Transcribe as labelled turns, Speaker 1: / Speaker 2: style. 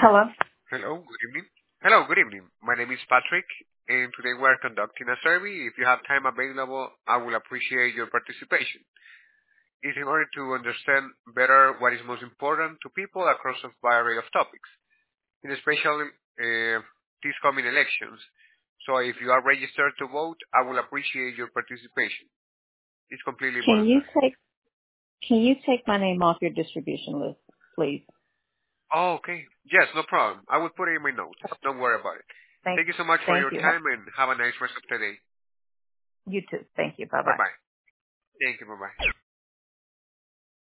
Speaker 1: Hello.
Speaker 2: Hello, good evening. Hello, good evening. My name is Patrick, and today we are conducting a survey. If you have time available, I will appreciate your participation. It's in order to understand better what is most important to people across a variety of topics, and especially these coming elections. So if you are registered to vote, I will appreciate your participation. It's completely
Speaker 1: Can you
Speaker 2: voluntary.
Speaker 1: take Can you take my name off your distribution list, please?
Speaker 2: Oh, okay. Yes, no problem. I will put it in my notes. Don't worry about it.
Speaker 1: Thank
Speaker 2: Thank you so much for
Speaker 1: Thank
Speaker 2: your
Speaker 1: you.
Speaker 2: time and have a nice rest of the day.
Speaker 1: You too. Thank you. Bye bye.
Speaker 2: Bye-bye. Thank you. Bye-bye.